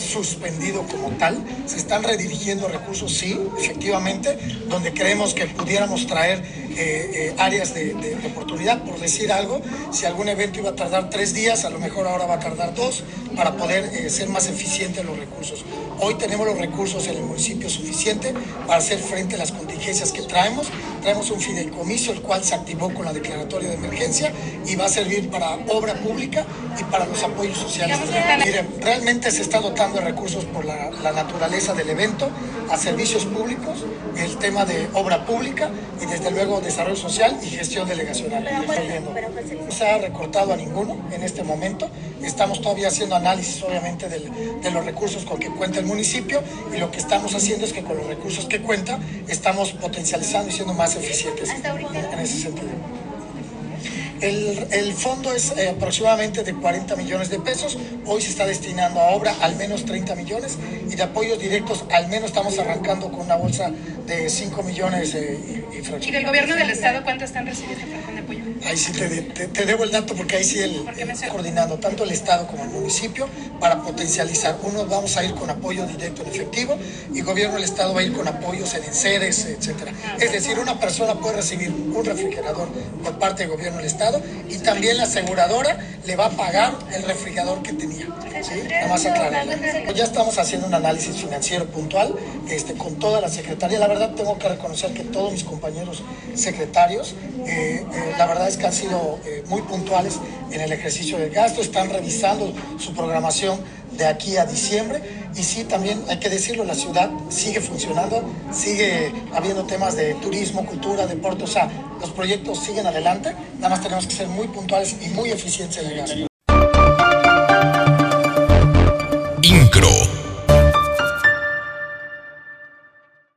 suspendido como tal. Se están redirigiendo recursos, sí, efectivamente, donde creemos que pudiéramos traer áreas de oportunidad. Por decir algo, si algún evento iba a tardar 3 días, a lo mejor ahora va a tardar 2 para poder ser más eficientes los recursos. Hoy tenemos los recursos en el municipio suficiente para hacer frente a las contingencias que traemos. Traemos un fideicomiso, el cual se activó con la declaratoria de emergencia y va a servir para obra pública y para los apoyos sociales. Miren, realmente se está dotando de recursos por la naturaleza del evento, a servicios públicos, el tema de obra pública y desde luego desarrollo social y gestión delegacional. No se ha recortado a ninguno en este momento. Estamos todavía haciendo análisis, obviamente, de los recursos con que cuenta el municipio, y lo que estamos haciendo es que con los recursos que cuenta estamos potencializando y siendo más eficientes en ese sentido. El fondo es aproximadamente de 40 millones de pesos. Hoy se está destinando a obra al menos 30 millones y de apoyos directos al menos estamos arrancando con una bolsa de 5 millones y fracción. ¿Y del gobierno del estado cuánto están recibiendo de apoyo? Ahí sí te debo el dato, porque ahí sí coordinando tanto el estado como el municipio para potencializar. Unos vamos a ir con apoyo directo en efectivo y gobierno del estado va a ir con apoyos en enseres, etcétera. Es decir, una persona puede recibir un refrigerador por parte del gobierno del estado y también la aseguradora le va a pagar el refrigerador que tenía. ¿Sí? Nada más aclararlo. Ya estamos haciendo un análisis financiero puntual con toda la secretaría. La verdad tengo que reconocer que todos mis compañeros secretarios, la verdad es que han sido muy puntuales en el ejercicio del gasto, están revisando su programación de aquí a diciembre. Y sí, también hay que decirlo, la ciudad sigue funcionando, sigue habiendo temas de turismo, cultura, deporte, o sea, los proyectos siguen adelante, nada más tenemos que ser muy puntuales y muy eficientes en el gasto.